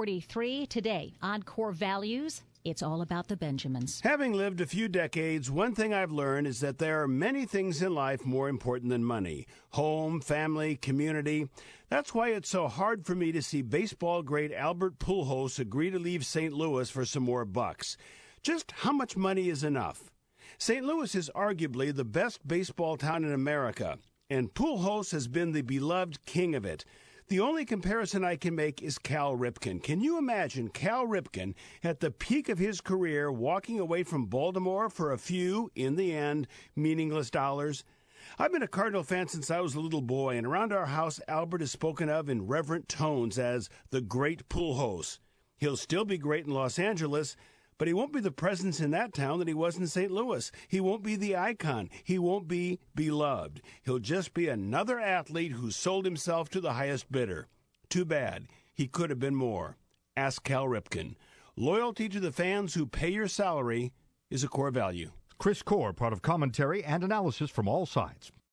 643 today on Core Values. It's all about the Benjamins. Having lived a few decades, one thing I've learned is that there are many things in life more important than money. Home, family, community. That's why it's so hard for me to see baseball great Albert Pujols agree to leave St. Louis for some more bucks. Just how much money is enough? St. Louis is arguably the best baseball town in America, and Pujols has been the beloved king of it. The only comparison I can make is Cal Ripken. Can you imagine Cal Ripken at the peak of his career walking away from Baltimore for a few, in the end, meaningless dollars? I've been a Cardinal fan since I was a little boy, and around our house, Albert is spoken of in reverent tones as the great Pujols. He'll still be great in Los Angeles, but he won't be the presence in that town that he was in St. Louis. He won't be the icon. He won't be beloved. He'll just be another athlete who sold himself to the highest bidder. Too bad. He could have been more. Ask Cal Ripken. Loyalty to the fans who pay your salary is a core value. Chris Core, part of commentary and analysis from all sides.